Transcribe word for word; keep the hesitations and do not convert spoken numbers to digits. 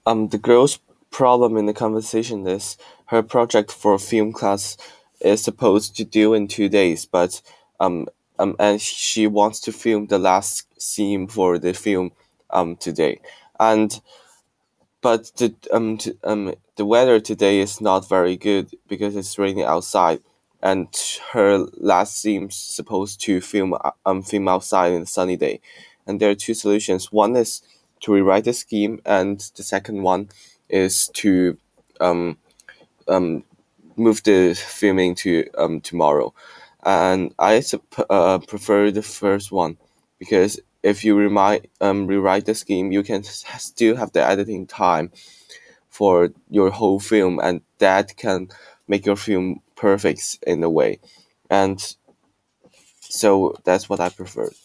Um, the girl's problem in the conversation is her project for film class is supposed to due in two days, but um, um, and she wants to film the last scene for the film um today, and but the um t- um the weather today is not very good because it's raining outside, and her last scene's supposed to film uh, um film outside in a sunny day, and there are two solutions. One is to rewrite the scheme, and the second one is to um um move the filming to um tomorrow, and I sup- uh, prefer the first one because if you remind um rewrite the scheme, you can s- still have the editing time for your whole film, and that can make your film perfect in a way. And so that's what I prefer.